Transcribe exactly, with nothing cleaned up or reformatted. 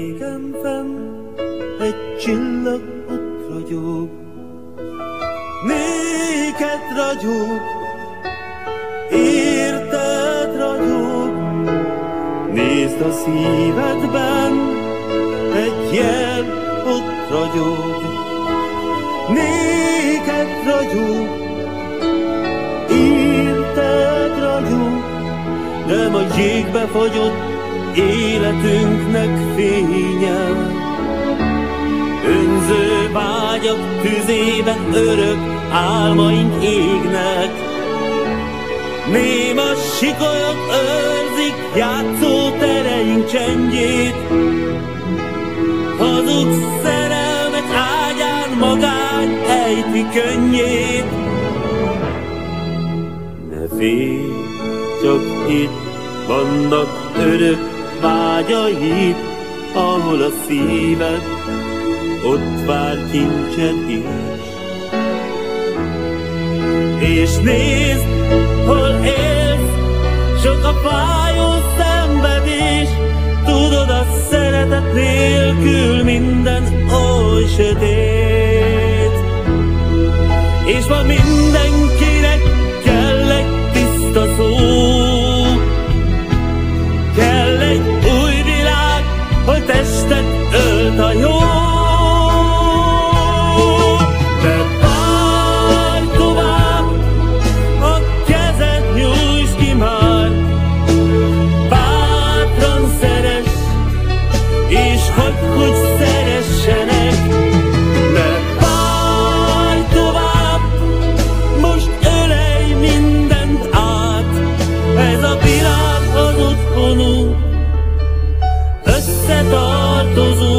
égen fenn egy csillag ott ragyog, néked ragyog, érted ragyog. Nézd a szívedben, egy jel ott ragyog, néked ragyog, érted ragyog. Nem a jégbe fagyott életünknek fénye, önző vágyak tüzében örök álmaink égnek. Néma sikolyok őrzik játszótereink csendjét, hazug szerelmek ágyán magány ejti könnyét. Ne félj, csak itt vannak örök vágyaid, ahol a szíved ott vár kincsed is. És nézd, hol élsz, sok a fájó szenvedés, tudod, a szeretet nélkül minden oly sötét. És ma mindenkinek kell egy tiszta szó, kell egy új világ, hogy testet ölt a jó. Hogy szeressenek, ne várj tovább, most ölelj mindent át. Ez a világ az otthonunk, összetartozunk.